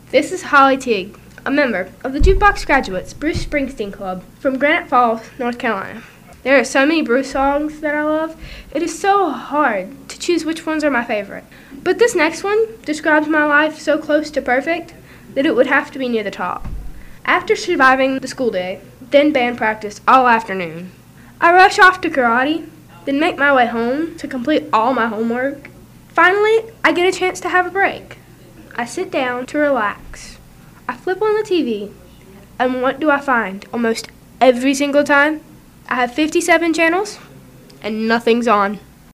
This is Holly Teague, a member of the Jukebox Graduates Bruce Springsteen Club from Granite Falls, North Carolina. There are so many Bruce songs that I love, it is so hard to choose which ones are my favorite. But this next one describes my life so close to perfect that it would have to be near the top. After surviving the school day, then band practice all afternoon, I rush off to karate, then make my way home to complete all my homework. Finally, I get a chance to have a break. I sit down to relax. I flip on the TV, and what do I find almost every single time? I have 57 channels, and nothing's on.